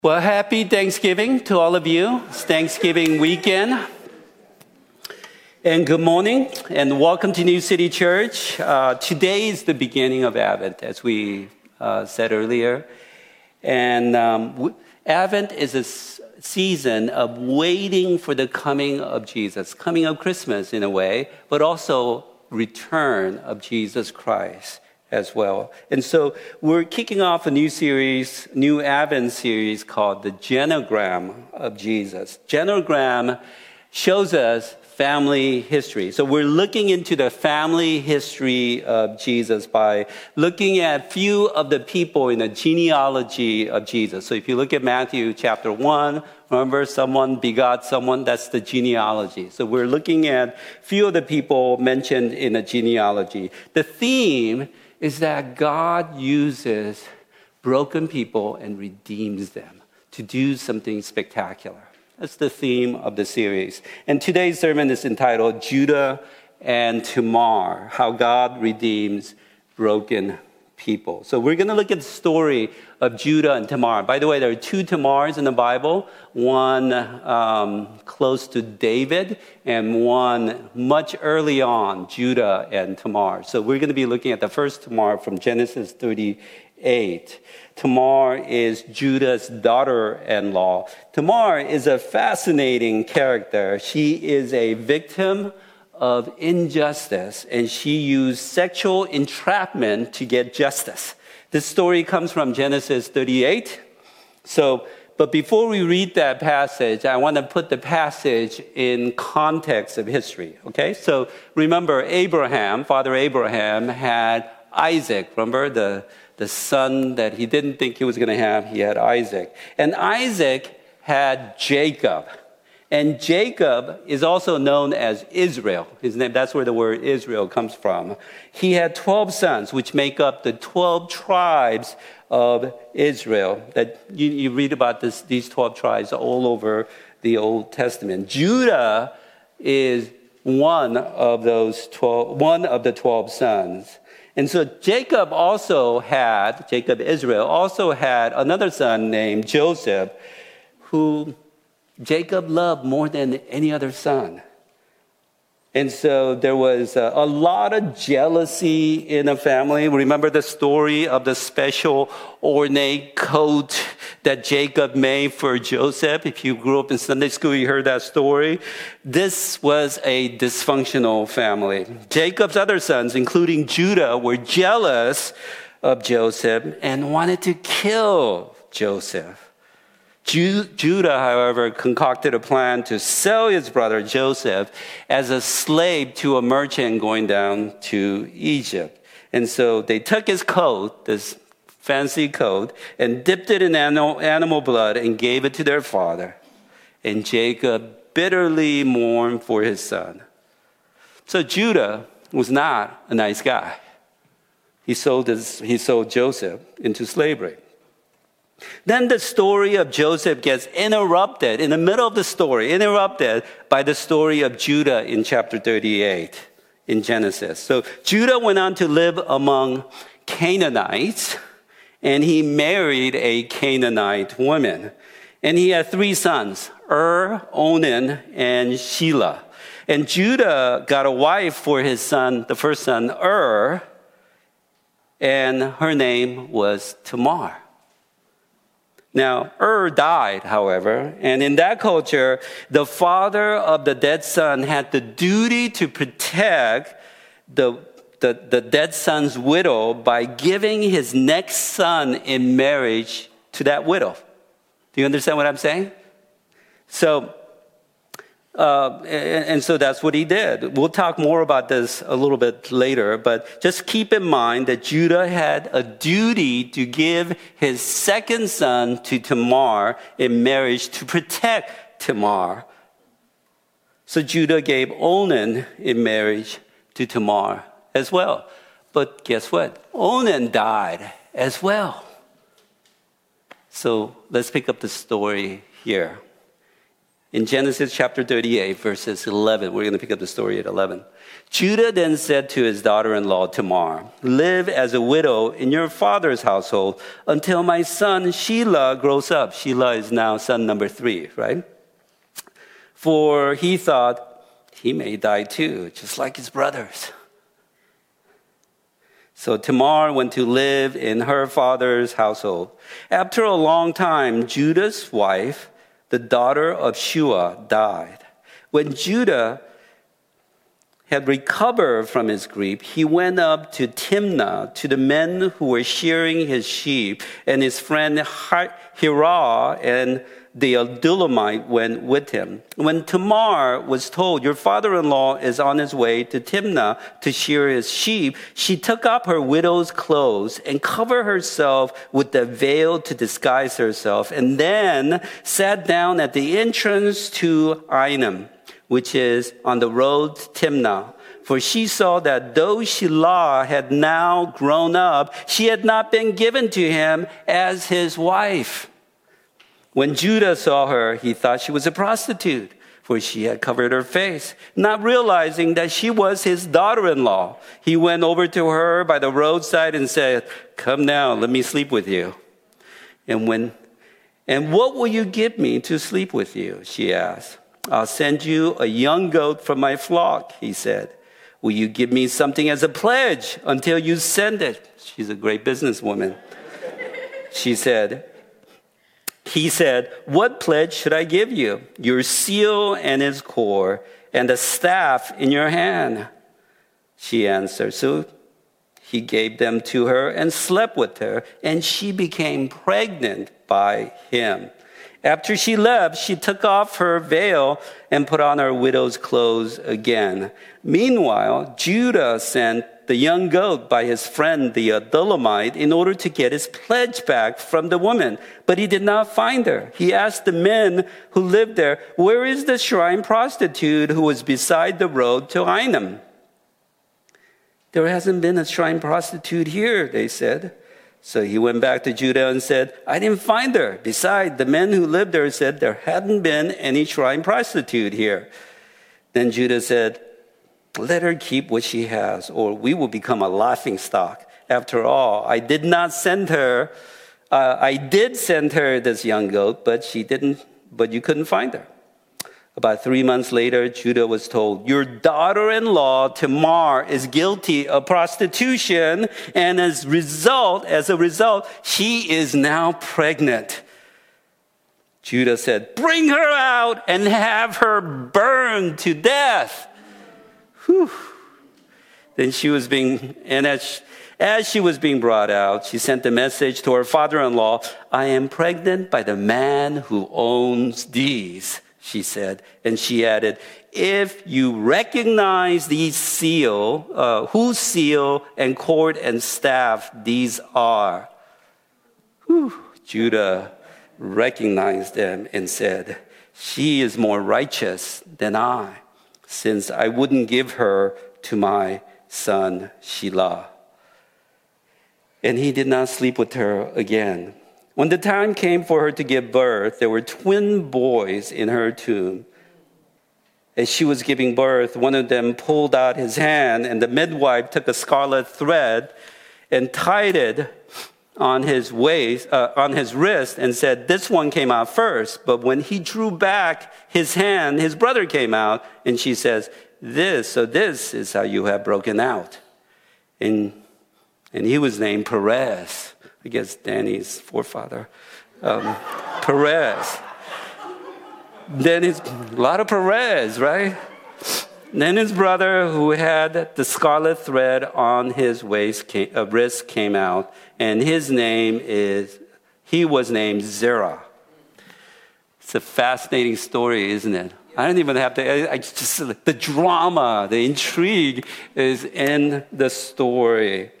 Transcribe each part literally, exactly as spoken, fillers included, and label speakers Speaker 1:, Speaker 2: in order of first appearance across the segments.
Speaker 1: Well, happy Thanksgiving to all of you. It's Thanksgiving weekend. And good morning, and welcome to New City Church. Uh, today is the beginning of Advent, as we uh, said earlier. And um, w- Advent is a s- season of waiting for the coming of Jesus, coming of Christmas in a way, but also return of Jesus Christ as well. And so we're kicking off a new series, new Advent series called the Genogram of Jesus. Genogram shows us family history. So we're looking into the family history of Jesus by looking at few of the people in the genealogy of Jesus. So if you look at Matthew chapter one, remember someone begot someone, that's the genealogy. So we're looking at few of the people mentioned in the genealogy. The theme is that God uses broken people and redeems them to do something spectacular. That's the theme of the series. And today's sermon is entitled Judah and Tamar, How God Redeems Broken People. So we're going to look at the story of Judah and Tamar. By the way, there are two Tamars in the Bible, one um, close to David and one much early on, Judah and Tamar. So we're going to be looking at the first Tamar from Genesis thirty-eight. Tamar is Judah's daughter-in-law. Tamar is a fascinating character. She is a victim of injustice, and she used sexual entrapment to get justice. This story comes from Genesis thirty-eight. So, but before we read that passage, I want to put the passage in context of history, okay? So remember, Abraham, Father Abraham, had Isaac, remember the, the son that he didn't think he was going to have, he had Isaac. And Isaac had Jacob. And Jacob is also known as Israel. His name, that's where the word Israel comes from. He had twelve sons, which make up the twelve tribes of Israel. That you, you read about this, these twelve tribes all over the Old Testament. Judah is one of those twelve, one of the twelve sons. And so Jacob also had, Jacob Israel also had another son named Joseph, who Jacob loved more than any other son. And so there was a, a lot of jealousy in a family. Remember the story of the special ornate coat that Jacob made for Joseph? If you grew up in Sunday school, you heard that story. This was a dysfunctional family. Jacob's other sons, including Judah, were jealous of Joseph and wanted to kill Joseph. Judah, however, concocted a plan to sell his brother Joseph as a slave to a merchant going down to Egypt. And so they took his coat, this fancy coat, and dipped it in animal, animal blood and gave it to their father. And Jacob bitterly mourned for his son. So Judah was not a nice guy. He sold, his, he sold Joseph into slavery. Then the story of Joseph gets interrupted in the middle of the story, interrupted by the story of Judah in chapter thirty-eight in Genesis. So Judah went on to live among Canaanites, and he married a Canaanite woman. And he had three sons, Er, Onan, and Shelah. And Judah got a wife for his son, the first son, Er, and her name was Tamar. Now, Er died, however, and in that culture, the father of the dead son had the duty to protect the, the, the dead son's widow by giving his next son in marriage to that widow. Do you understand what I'm saying? So, Uh, and, and so that's what he did. We'll talk more about this a little bit later, but just keep in mind that Judah had a duty to give his second son to Tamar in marriage to protect Tamar. So Judah gave Onan in marriage to Tamar as well. But guess what? Onan died as well. So let's pick up the story here. In Genesis chapter thirty-eight, verses eleven, we're going to pick up the story at eleven. Judah then said to his daughter-in-law Tamar, live as a widow in your father's household until my son Shelah grows up. Shelah is now son number three, right? For he thought he may die too, just like his brothers. So Tamar went to live in her father's household. After a long time, Judah's wife, the daughter of Shua, died. When Judah had recovered from his grief, he went up to Timnah to the men who were shearing his sheep, and his friend Hirah and the Adullamite went with him. When Tamar was told, your father-in-law is on his way to Timnah to shear his sheep, she took up her widow's clothes and covered herself with the veil to disguise herself, and then sat down at the entrance to Ainem, which is on the road to Timnah. For she saw that though Shelah had now grown up, she had not been given to him as his wife. When Judah saw her, he thought she was a prostitute, for she had covered her face. Not realizing that she was his daughter-in-law, he went over to her by the roadside and said, come now, let me sleep with you. And when, and what will you give me to sleep with you? She asked. I'll send you a young goat from my flock, he said. Will you give me something as a pledge until you send it? She's a great businesswoman. She said, He said, what pledge should I give you? Your seal and its core, and the staff in your hand. She answered. So he gave them to her and slept with her, and she became pregnant by him. After she left, she took off her veil and put on her widow's clothes again. Meanwhile, Judah sent the young goat by his friend the Adullamite in order to get his pledge back from the woman. But he did not find her. He asked the men who lived there, where is the shrine prostitute who was beside the road to Ainem? There hasn't been a shrine prostitute here, they said. So he went back to Judah and said, I didn't find her. Besides, the men who lived there said there hadn't been any shrine prostitute here. Then Judah said, let her keep what she has, or we will become a laughingstock. After all, I did not send her. Uh, I did send her this young goat, but she didn't. But you couldn't find her. About three months later, Judah was told, your daughter-in-law Tamar is guilty of prostitution, and as result, as a result, she is now pregnant. Judah said, bring her out and have her burned to death. Whew. Then she was being, and as, as she was being brought out, she sent a message to her father-in-law, I am pregnant by the man who owns these, she said. And she added, if you recognize these seal, uh, whose seal and cord and staff these are. Whew. Judah recognized them and said, she is more righteous than I, since I wouldn't give her to my son Shelah. And he did not sleep with her again. When the time came for her to give birth, there were twin boys in her tomb. As she was giving birth, one of them pulled out his hand, and the midwife took a scarlet thread and tied it on his waist, uh, on his wrist, and said, this one came out first. But when he drew back his hand, his brother came out, and she says, this, so this is how you have broken out. And, and he was named Perez, I guess Danny's forefather, um, Perez. Then his, a lot of Perez, right? Then his brother, who had the scarlet thread on his waist, came, uh, wrist, came out, and his name is, he was named Zerah. It's a fascinating story, isn't it? I don't even have to, I, I just, the drama, the intrigue is in the story.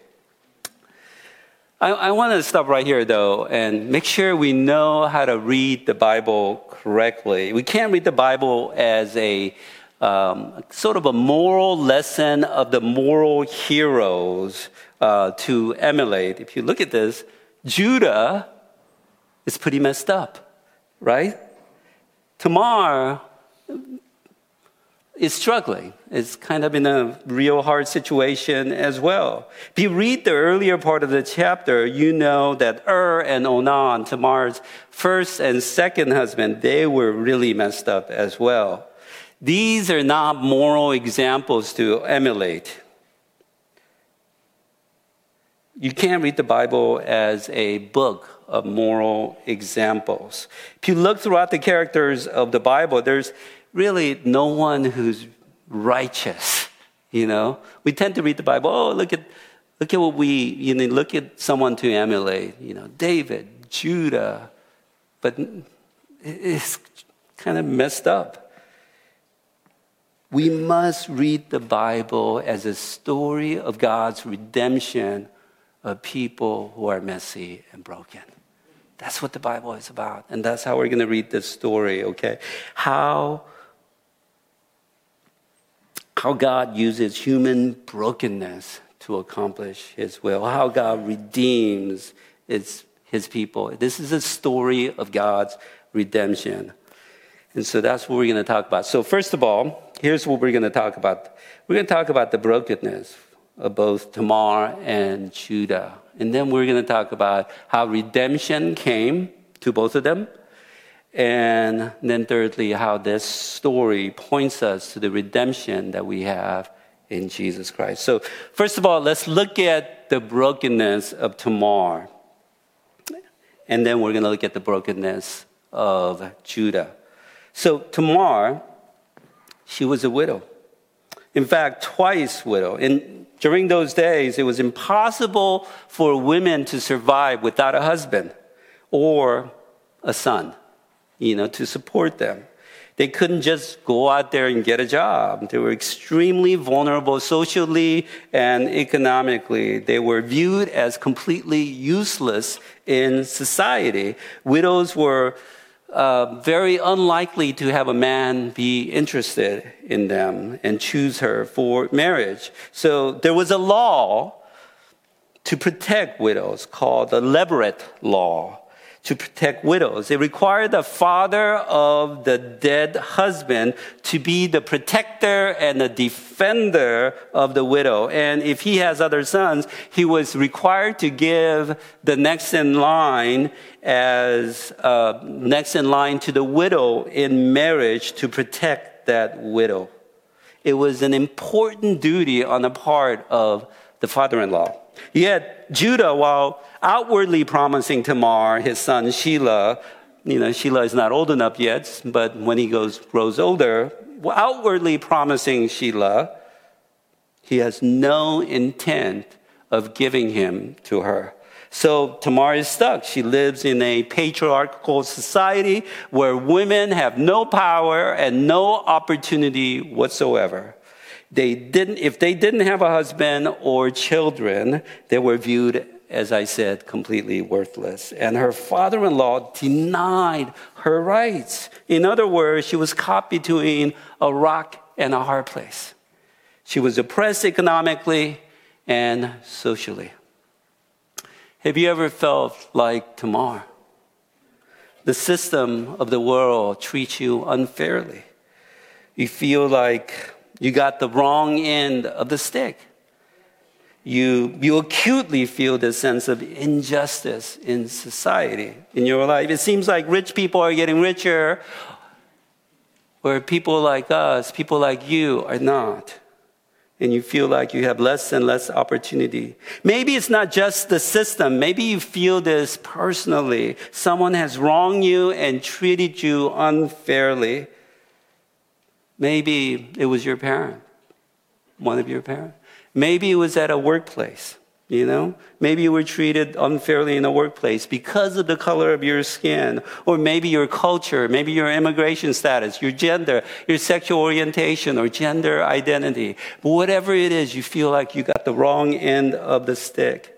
Speaker 1: I, I want to stop right here, though, and make sure we know how to read the Bible correctly. We can't read the Bible as a um, sort of a moral lesson of the moral heroes uh, to emulate. If you look at this, Judah is pretty messed up, right? Tamar is struggling. It's kind of in a real hard situation as well. If you read the earlier part of the chapter, you know that Ur and Onan, Tamar's first and second husband, they were really messed up as well. These are not moral examples to emulate. You can't read the Bible as a book of moral examples. If you look throughout the characters of the Bible, there's really no one who's righteous, you know. We tend to read the Bible, oh, look at look at what we, you know, look at someone to emulate, you know, David, Judah, but it's kind of messed up. We must read the Bible as a story of God's redemption of people who are messy and broken. That's what the Bible is about, and that's how we're going to read this story, okay? How How God uses human brokenness to accomplish his will. How God redeems his, his people. This is a story of God's redemption. And so that's what we're going to talk about. So first of all, here's what we're going to talk about. We're going to talk about the brokenness of both Tamar and Judah. And then we're going to talk about how redemption came to both of them. And then thirdly, how this story points us to the redemption that we have in Jesus Christ. So first of all, let's look at the brokenness of Tamar. And then we're going to look at the brokenness of Judah. So Tamar, she was a widow. In fact, twice widow. And during those days, it was impossible for women to survive without a husband or a son, you know, to support them. They couldn't just go out there and get a job. They were extremely vulnerable socially and economically. They were viewed as completely useless in society. Widows were uh, very unlikely to have a man be interested in them and choose her for marriage. So there was a law to protect widows called the Levirate Law. To protect widows. It required the father of the dead husband to be the protector and the defender of the widow. And if he has other sons, he was required to give the next in line as uh, next in line to the widow in marriage to protect that widow. It was an important duty on the part of the father-in-law. Yet Judah, while outwardly promising Tamar, his son Shelah, you know, Shelah is not old enough yet, but when he goes, grows older, outwardly promising Shelah, he has no intent of giving him to her. So Tamar is stuck. She lives in a patriarchal society where women have no power and no opportunity whatsoever. They didn't, if they didn't have a husband or children, they were viewed, as I said, completely worthless. And her father-in-law denied her rights. In other words, she was caught between a rock and a hard place. She was oppressed economically and socially. Have you ever felt like Tamar? The system of the world treats you unfairly. You feel like you got the wrong end of the stick. You, you acutely feel this sense of injustice in society, in your life. It seems like rich people are getting richer, where people like us, people like you, are not. And you feel like you have less and less opportunity. Maybe it's not just the system. Maybe you feel this personally. Someone has wronged you and treated you unfairly. Maybe it was your parent, one of your parents. Maybe it was at a workplace, you know. Maybe you were treated unfairly in a workplace because of the color of your skin, or maybe your culture, maybe your immigration status, your gender, your sexual orientation, or gender identity. But whatever it is, you feel like you got the wrong end of the stick.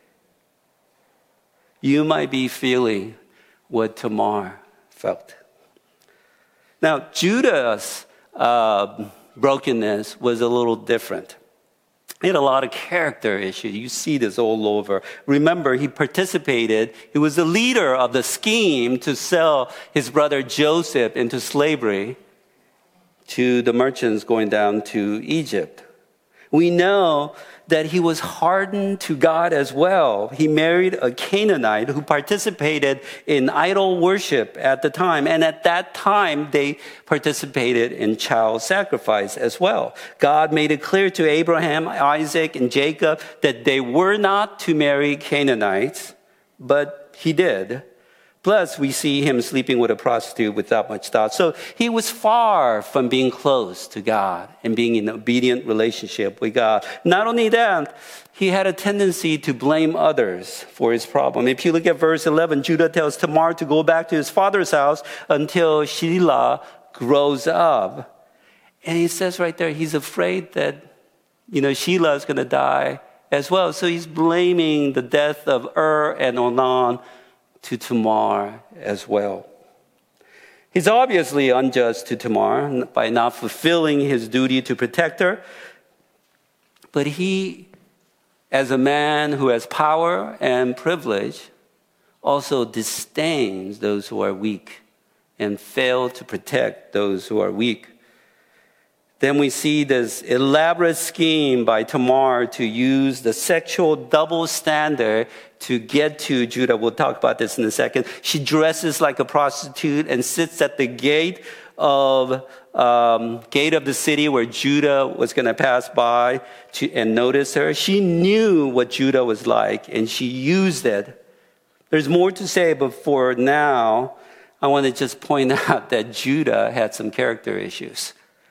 Speaker 1: You might be feeling what Tamar felt. Now, Judah's Uh, brokenness was a little different. He had a lot of character issues. You see this all over. Remember, he participated, he was the leader of the scheme to sell his brother Joseph into slavery. to the merchants going down to Egypt. We know that he was hardened to God as well. He married a Canaanite who participated in idol worship at the time. And at that time, they participated in child sacrifice as well. God made it clear to Abraham, Isaac, and Jacob that they were not to marry Canaanites, but he did. Plus, we see him sleeping with a prostitute without much thought. So he was far from being close to God and being in an obedient relationship with God. Not only that, he had a tendency to blame others for his problem. If you look at verse eleven, Judah tells Tamar to go back to his father's house until Shelah grows up. And he says right there, he's afraid that, you know, Shelah is going to die as well. So he's blaming the death of Ur and Onan to Tamar as well. He's obviously unjust to Tamar by not fulfilling his duty to protect her. But he, as a man who has power and privilege, also disdains those who are weak and fail to protect those who are weak. Then we see this elaborate scheme by Tamar to use the sexual double standard to get to Judah. We'll talk about this in a second. She dresses like a prostitute and sits at the gate of um, gate of the city where Judah was going to pass by to, and notice her. She knew what Judah was like, and she used it. There's more to say, but for now, I want to just point out that Judah had some character issues.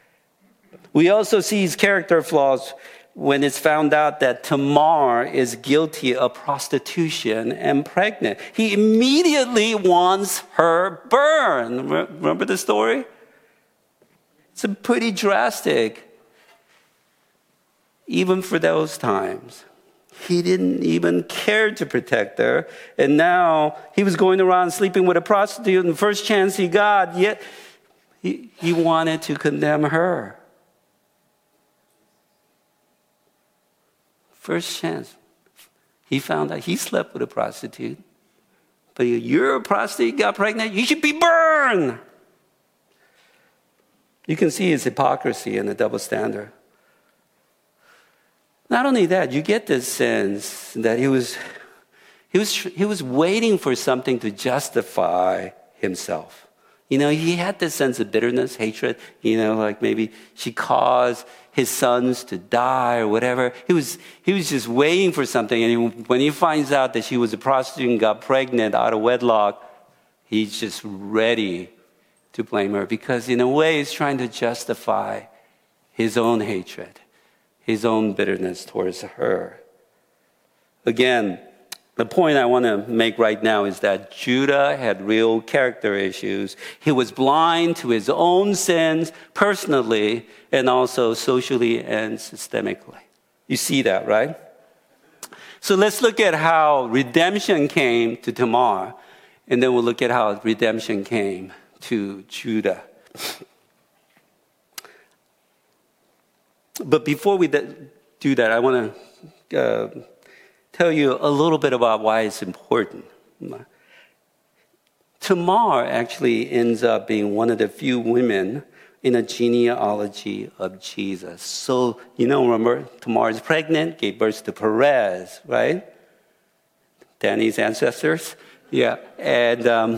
Speaker 1: We also see his character flaws when it's found out that Tamar is guilty of prostitution and pregnant. He immediately wants her burned. Remember the story? It's pretty drastic, even for those times. He didn't even care to protect her. And now he was going around sleeping with a prostitute, and the first chance he got, yet he, he wanted to condemn her. First chance. He found out he slept with a prostitute. But you're a prostitute, got pregnant, you should be burned. You can see his hypocrisy and the double standard. Not only that, you get this sense that he was, he was, he was waiting for something to justify himself. You know, he had this sense of bitterness, hatred, you know, like maybe she caused his sons to die or whatever. He was, he was just waiting for something. And he, when he finds out that she was a prostitute and got pregnant out of wedlock, he's just ready to blame her because in a way he's trying to justify his own hatred, his own bitterness towards her. Again, the point I want to make right now is that Judah had real character issues. He was blind to his own sins personally and also socially and systemically. You see that, right? So let's look at how redemption came to Tamar, and then we'll look at how redemption came to Judah. But before we do that, I want to uh, tell you a little bit about why it's important. Tamar actually ends up being one of the few women in a genealogy of Jesus. So, you know, remember, Tamar is pregnant, gave birth to Perez, right? Danny's ancestors. Yeah. And, um,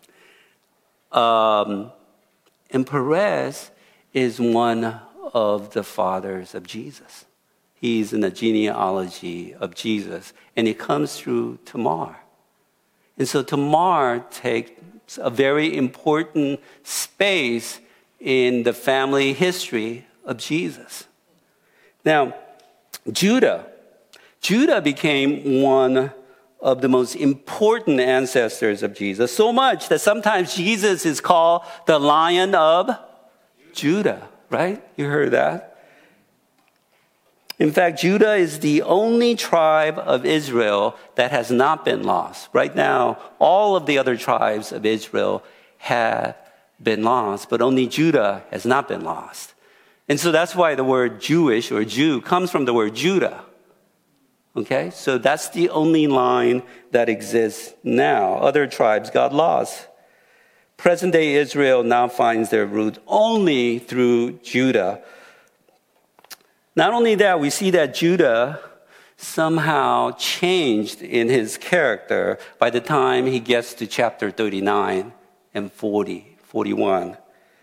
Speaker 1: um, and Perez is one of the fathers of Jesus. He's in the genealogy of Jesus, and it comes through Tamar. And so Tamar takes a very important space in the family history of Jesus. Now, Judah. Judah became one of the most important ancestors of Jesus, so much that sometimes Jesus is called the Lion of Judah, right? You heard that? In fact, Judah is the only tribe of Israel that has not been lost. Right now, all of the other tribes of Israel have been lost, but only Judah has not been lost. And so that's why the word Jewish or Jew comes from the word Judah. Okay? So that's the only line that exists now. Other tribes got lost. Present-day Israel now finds their root only through Judah. Not only that, we see that Judah somehow changed in his character by the time he gets to chapter thirty-nine and forty, forty-one.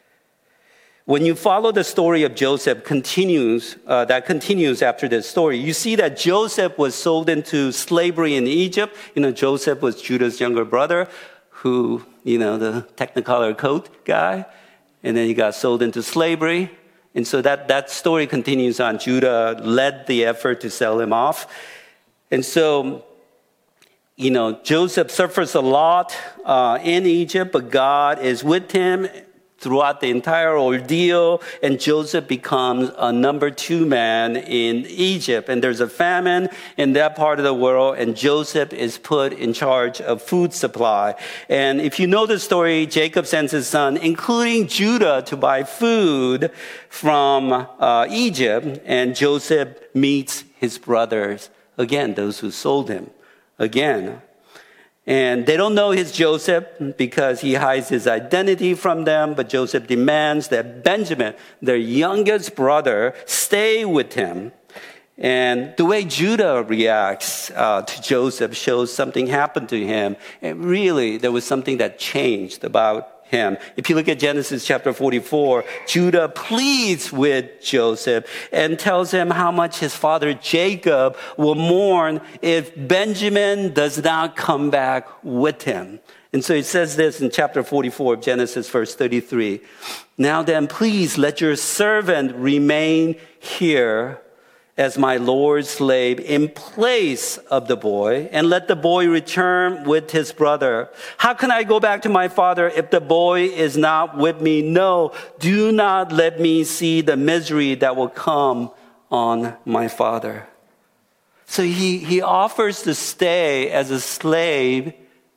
Speaker 1: When you follow the story of Joseph continues, uh, that continues after this story, you see that Joseph was sold into slavery in Egypt. You know, Joseph was Judah's younger brother who, you know, the Technicolor coat guy. And then he got sold into slavery. And so that, that story continues on. Judah led the effort to sell him off. And so, you know, Joseph suffers a lot uh, in Egypt, but God is with him throughout the entire ordeal, and Joseph becomes a number two man in Egypt. And there's a famine in that part of the world, and Joseph is put in charge of food supply. And if you know the story, Jacob sends his son, including Judah, to buy food from uh, Egypt, and Joseph meets his brothers, again, those who sold him, again. And they don't know he's Joseph because he hides his identity from them. But Joseph demands that Benjamin, their youngest brother, stay with him. And the way Judah reacts uh, to Joseph shows something happened to him. And really, there was something that changed about him. If you look at Genesis chapter forty-four, Judah pleads with Joseph and tells him how much his father Jacob will mourn if Benjamin does not come back with him. And so it says this in chapter forty-four of Genesis, verse thirty-three. Now then, please let your servant remain here as my Lord's slave in place of the boy, and let the boy return with his brother. How can I go back to my father if the boy is not with me? No, do not let me see the misery that will come on my father. So he, he offers to stay as a slave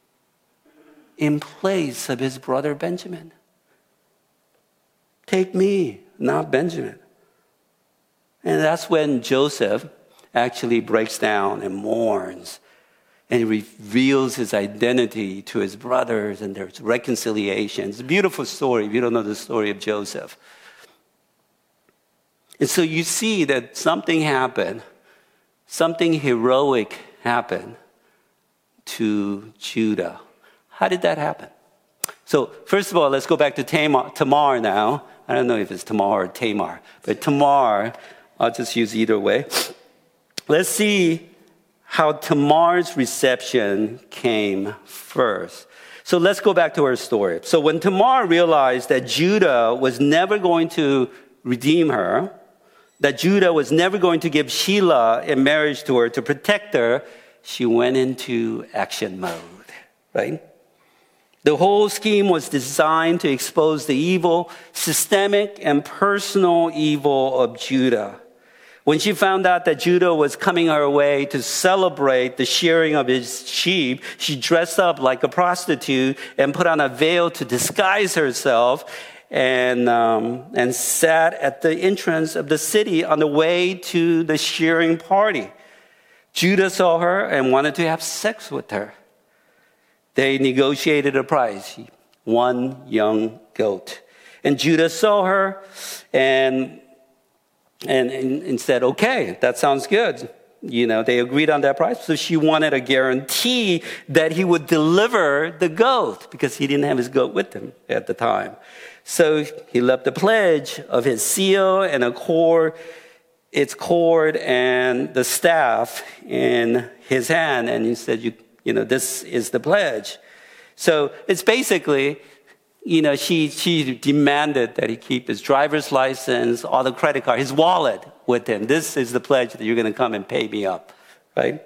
Speaker 1: in place of his brother Benjamin. Take me, not Benjamin. And that's when Joseph actually breaks down and mourns and reveals his identity to his brothers, and there's reconciliation. It's a beautiful story if you don't know the story of Joseph. And so you see that something happened, something heroic happened to Judah. How did that happen? So first of all, let's go back to Tamar, Tamar now. I don't know if it's Tamar or Tamar, but Tamar, I'll just use either way. Let's see how Tamar's reception came first. So let's go back to her story. So when Tamar realized that Judah was never going to redeem her, that Judah was never going to give Shelah in marriage to her to protect her, she went into action mode, right? The whole scheme was designed to expose the evil, systemic and personal evil of Judah. When she found out that Judah was coming her way to celebrate the shearing of his sheep, she dressed up like a prostitute and put on a veil to disguise herself and, um, and sat at the entrance of the city on the way to the shearing party. Judah saw her and wanted to have sex with her. They negotiated a price, one young goat. And Judah saw her and And, and, and said, okay, that sounds good. You know, they agreed on that price. So she wanted a guarantee that he would deliver the goat because he didn't have his goat with him at the time. So he left the pledge of his seal and a cord, its cord and the staff in his hand. And he said, you, you know, this is the pledge. So it's basically, you know, she, she demanded that he keep his driver's license, all the credit card, his wallet with him. This is the pledge that you're going to come and pay me up, right?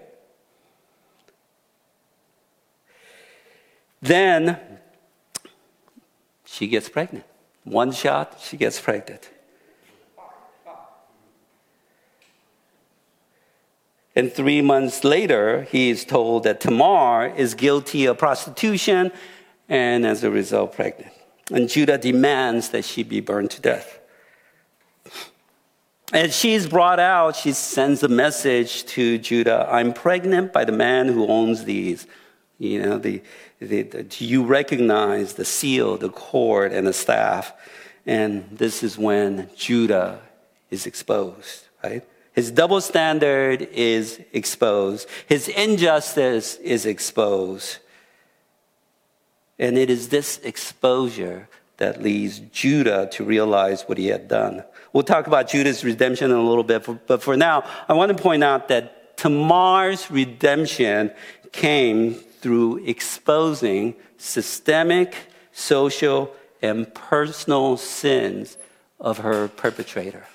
Speaker 1: Then she gets pregnant. One shot, she gets pregnant. And three months later, he is told that Tamar is guilty of prostitution and as a result, pregnant. And Judah demands that she be burned to death. As she's brought out, she sends a message to Judah, I'm pregnant by the man who owns these. You know, the, Do you recognize the seal, the cord, and the staff? And this is when Judah is exposed, right? His double standard is exposed. His injustice is exposed. And it is this exposure that leads Judah to realize what he had done. We'll talk about Judah's redemption in a little bit, but for now, I want to point out that Tamar's redemption came through exposing systemic, social, and personal sins of her perpetrator.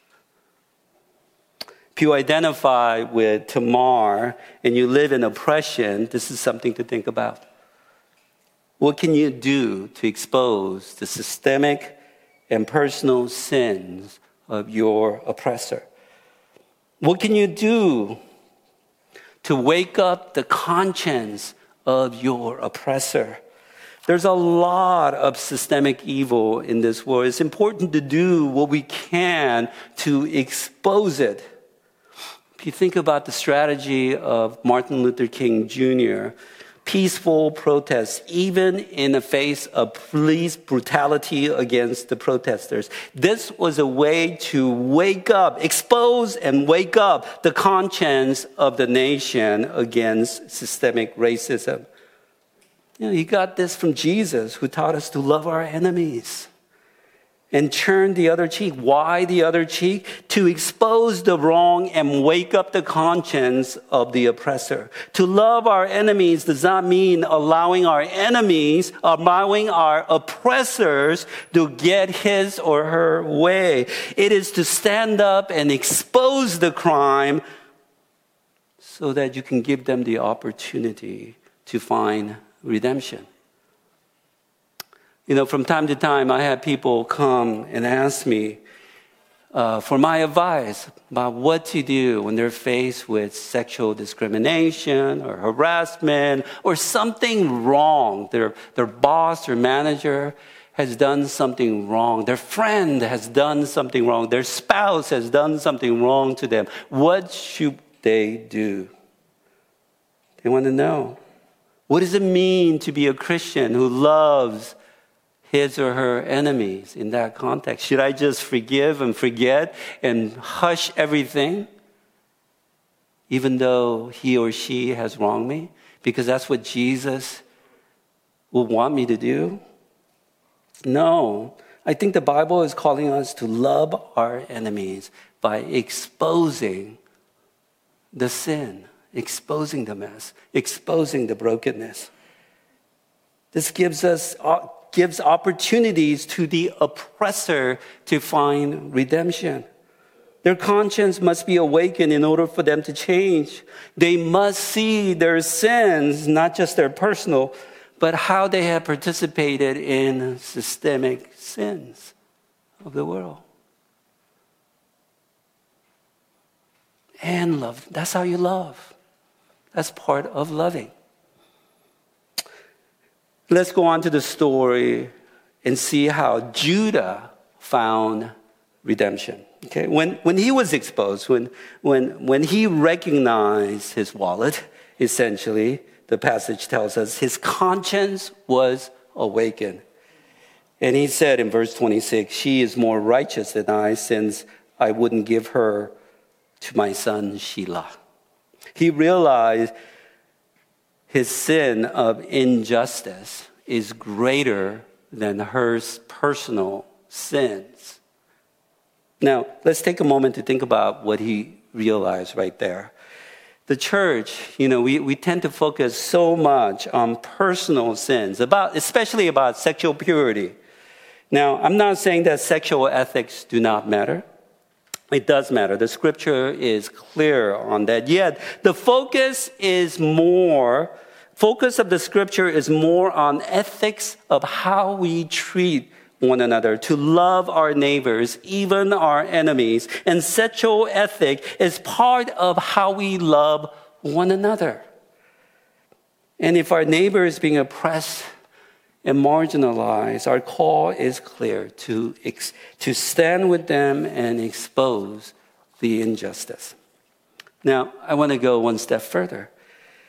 Speaker 1: If you identify with Tamar and you live in oppression, this is something to think about. What can you do to expose the systemic and personal sins of your oppressor? What can you do to wake up the conscience of your oppressor? There's a lot of systemic evil in this world. It's important to do what we can to expose it. If you think about the strategy of Martin Luther King Junior, peaceful protests, even in the face of police brutality against the protesters. This was a way to wake up, expose and wake up the conscience of the nation against systemic racism. You know, you got this from Jesus, who taught us to love our enemies and turn the other cheek. Why the other cheek? To expose the wrong and wake up the conscience of the oppressor. To love our enemies does not mean allowing our enemies, allowing our oppressors to get his or her way. It is to stand up and expose the crime so that you can give them the opportunity to find redemption. You know, from time to time, I have people come and ask me uh, for my advice about what to do when they're faced with sexual discrimination or harassment or something wrong. Their, their boss or manager has done something wrong. Their friend has done something wrong. Their spouse has done something wrong to them. What should they do? They want to know. What does it mean to be a Christian who loves his or her enemies in that context? Should I just forgive and forget and hush everything, even though he or she has wronged me? Because that's what Jesus will want me to do? No. I think the Bible is calling us to love our enemies by exposing the sin, exposing the mess, exposing the brokenness. This gives us gives opportunities to the oppressor to find redemption. Their conscience must be awakened in order for them to change. They must see their sins, not just their personal, but how they have participated in systemic sins of the world. And love. That's how you love. That's part of loving. Let's go on to the story and see how Judah found redemption. Okay, when when he was exposed, when when when he recognized his wallet, essentially, the passage tells us his conscience was awakened. And he said in verse twenty-six, "She is more righteous than I, since I wouldn't give her to my son Shelah." He realized his sin of injustice is greater than her personal sins. Now, let's take a moment to think about what he realized right there. The church, you know, we, we tend to focus so much on personal sins, about especially about sexual purity. Now, I'm not saying that sexual ethics do not matter. It does matter. The scripture is clear on that. Yet, the focus is more, focus of the scripture is more on ethics of how we treat one another, to love our neighbors, even our enemies. And sexual ethic is part of how we love one another. And if our neighbor is being oppressed and marginalized, our call is clear to, ex- to stand with them and expose the injustice. Now, I want to go one step further.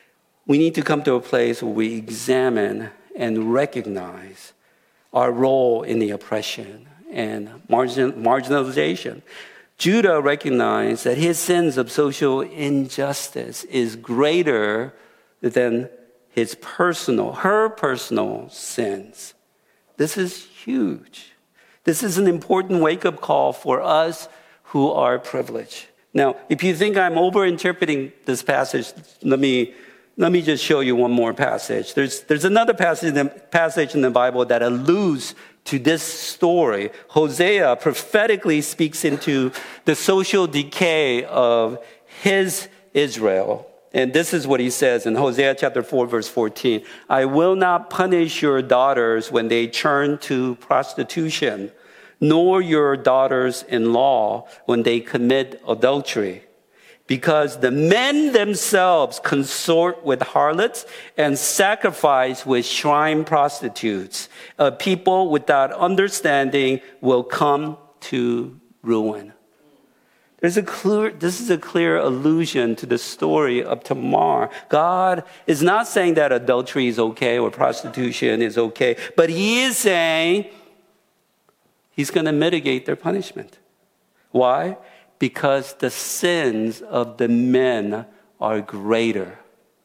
Speaker 1: we need to come to a place where we examine and recognize our role in the oppression and margin, marginalization. Judah recognized that his sins of social injustice is greater than his personal, her personal sins. This is huge. This is an important wake-up call for us who are privileged. Now, if you think I'm over-interpreting this passage, let me let me just show you one more passage. There's there's another passage in the, passage in the Bible that alludes to this story. Hosea prophetically speaks into the social decay of his Israel. And this is what he says in Hosea chapter four, verse fourteen. I will not punish your daughters when they turn to prostitution, nor your daughters-in-law when they commit adultery. Because the men themselves consort with harlots and sacrifice with shrine prostitutes. A people without understanding will come to ruin. There's a clear, this is a clear allusion to the story of Tamar. God is not saying that adultery is okay or prostitution is okay, but he is saying he's going to mitigate their punishment. Why? Because the sins of the men are greater.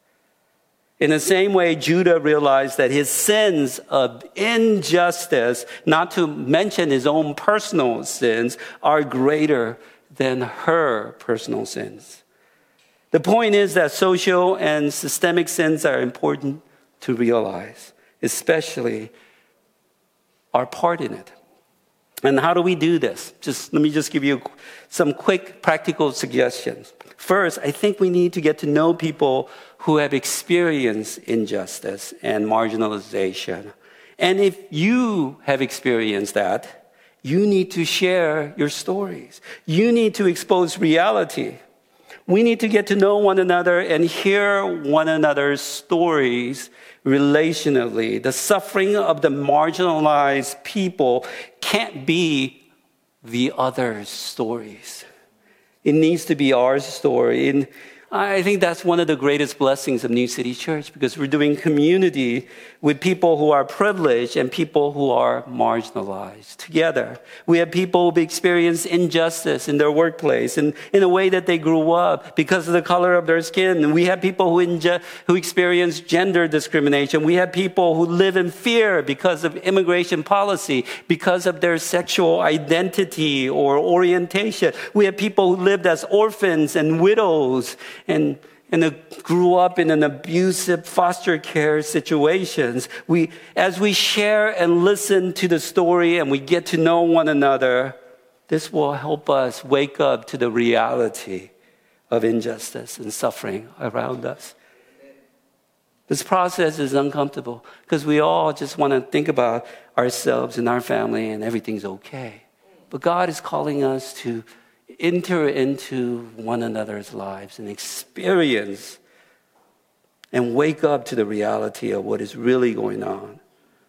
Speaker 1: In the same way, Judah realized that his sins of injustice, not to mention his own personal sins, are greater than her personal sins. The point is that social and systemic sins are important to realize, especially our part in it. And how do we do this? Just let me just give you some quick practical suggestions. First, I think we need to get to know people who have experienced injustice and marginalization. And if you have experienced that, you need to share your stories. You need to expose reality. We need to get to know one another and hear one another's stories relationally. The suffering of the marginalized people can't be the other's stories. It needs to be our story. And I think that's one of the greatest blessings of New City Church, because we're doing community with people who are privileged and people who are marginalized together. We have people who experience injustice in their workplace and in the way that they grew up because of the color of their skin. And we have people who, inju- who experience gender discrimination. We have people who live in fear because of immigration policy, because of their sexual identity or orientation. We have people who lived as orphans and widows and and grew up in an abusive foster care situations. We, as we share and listen to the story and we get to know one another, this will help us wake up to the reality of injustice and suffering around us. This process is uncomfortable because we all just want to think about ourselves and our family and everything's okay. But God is calling us to enter into one another's lives and experience and wake up to the reality of what is really going on.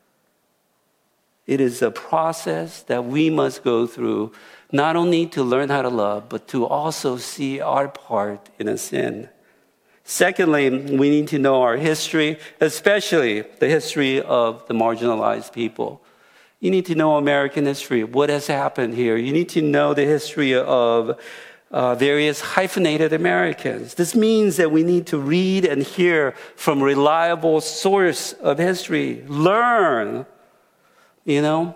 Speaker 1: It is a process that we must go through, not only to learn how to love, but to also see our part in a sin. Secondly, we need to know our history, especially the history of the marginalized people. You need to know American history, what has happened here. You need to know the history of uh, various hyphenated Americans. This means that we need to read and hear from reliable source of history. Learn, you know.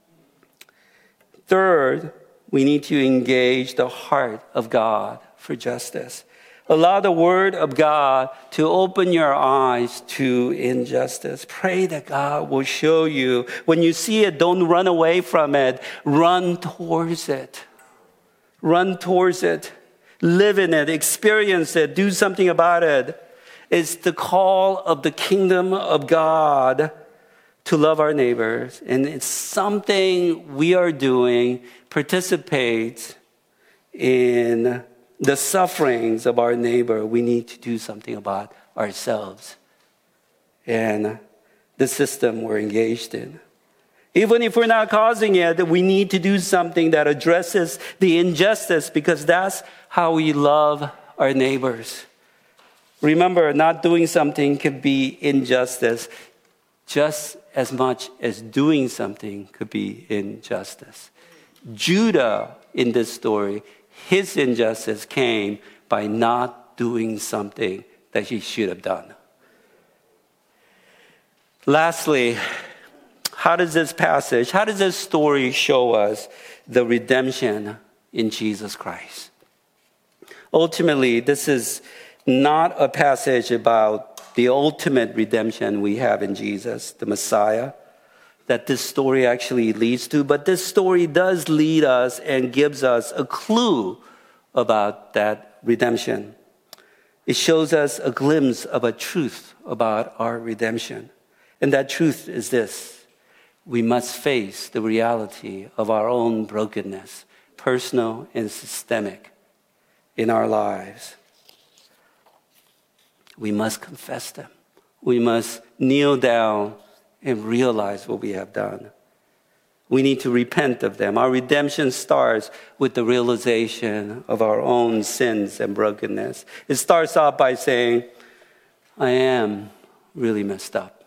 Speaker 1: Third, we need to engage the heart of God for justice. Allow the word of God to open your eyes to injustice. Pray that God will show you. When you see it, don't run away from it. Run towards it. Run towards it. Live in it. Experience it. Do something about it. It's the call of the kingdom of God to love our neighbors. And it's something we are doing. Participate in the sufferings of our neighbor. We need to do something about ourselves and the system we're engaged in. Even if we're not causing it, we need to do something that addresses the injustice, because that's how we love our neighbors. Remember, not doing something could be injustice just as much as doing something could be injustice. Judah, in this story, his injustice came by not doing something that he should have done. Lastly, how does this passage, how does this story show us the redemption in Jesus Christ? Ultimately, this is not a passage about the ultimate redemption we have in Jesus, the Messiah, that this story actually leads to, but this story does lead us and gives us a clue about that redemption. It shows us a glimpse of a truth about our redemption. And that truth is this: we must face the reality of our own brokenness, personal and systemic, in our lives. We must confess them. We must kneel down and realize what we have done. We need to repent of them. Our redemption starts with the realization of our own sins and brokenness. It starts off by saying, I am really messed up.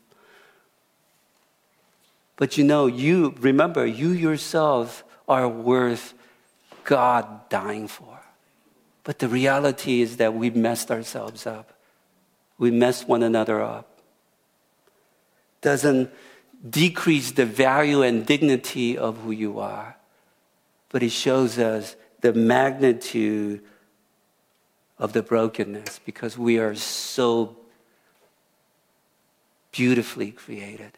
Speaker 1: But you know, you remember, you yourself are worth God dying for. But the reality is that we messed ourselves up. We messed one another up. Doesn't decrease the value and dignity of who you are, but it shows us the magnitude of the brokenness, because we are so beautifully created.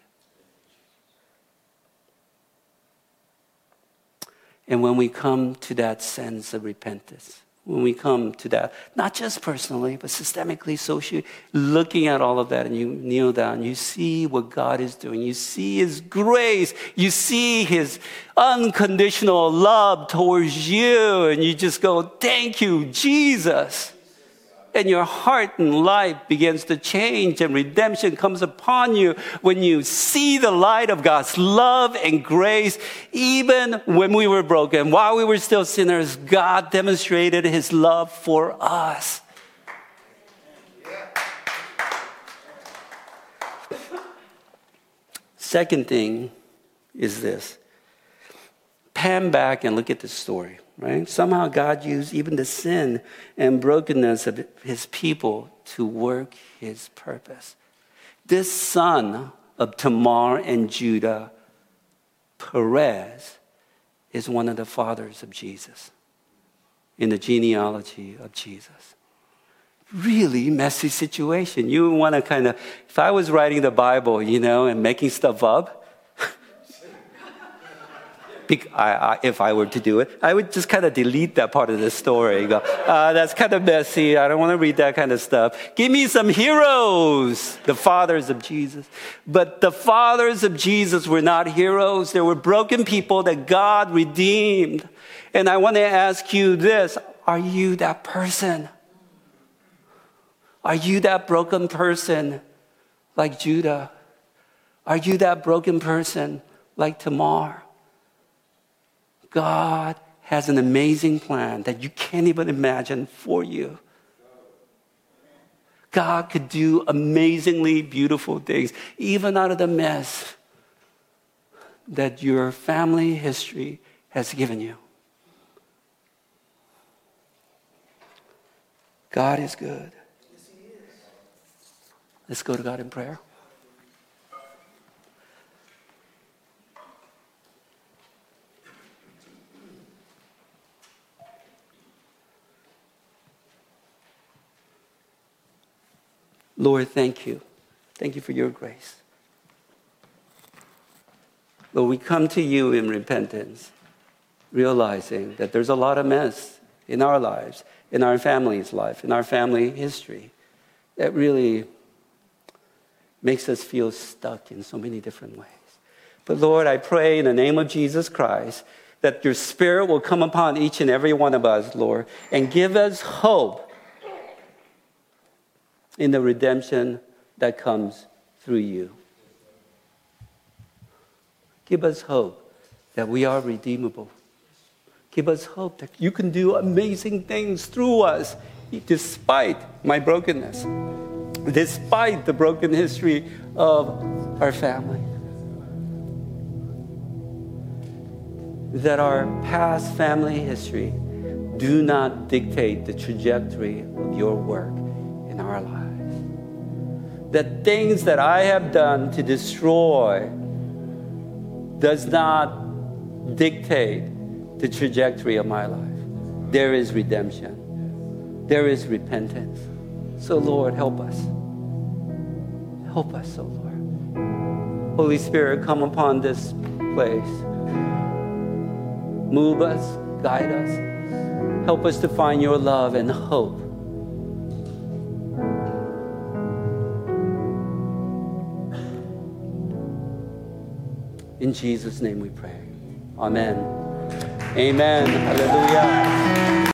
Speaker 1: And when we come to that sense of repentance, when we come to that, not just personally, but systemically, socially, looking at all of that, and you kneel down, you see what God is doing. You see His grace. You see His unconditional love towards you. And you just go, thank you, Jesus. And your heart and life begins to change, and redemption comes upon you when you see the light of God's love and grace. Even when we were broken, while we were still sinners, God demonstrated His love for us. Second thing is this. Pan back and look at the story. Right? Somehow God used even the sin and brokenness of His people to work His purpose. This son of Tamar and Judah, Perez, is one of the fathers of Jesus in the genealogy of Jesus. Really messy situation. You want to kind of, if I was writing the Bible, you know, and making stuff up, I, I, if I were to do it, I would just kind of delete that part of the story. Go, uh, that's kind of messy. I don't want to read that kind of stuff. Give me some heroes, the fathers of Jesus. But the fathers of Jesus were not heroes. They were broken people that God redeemed. And I want to ask you this. Are you that person? Are you that broken person like Judah? Are you that broken person like Tamar? God has an amazing plan that you can't even imagine for you. God could do amazingly beautiful things, even out of the mess that your family history has given you. God is good. Let's go to God in prayer. Lord, thank you. Thank you for your grace. Lord, we come to you in repentance, realizing that there's a lot of mess in our lives, in our family's life, in our family history, that really makes us feel stuck in so many different ways. But Lord, I pray in the name of Jesus Christ that your Spirit will come upon each and every one of us, Lord, and give us hope in the redemption that comes through you. Give us hope that we are redeemable. Give us hope that you can do amazing things through us despite my brokenness, despite the broken history of our family. That our past family history do not dictate the trajectory of your work in our lives. That things that I have done to destroy does not dictate the trajectory of my life. There is redemption. There is repentance. So Lord, help us. Help us, oh Lord. Holy Spirit, come upon this place. Move us, guide us. Help us to find your love and hope. In Jesus' name we pray. Amen. Amen. Hallelujah.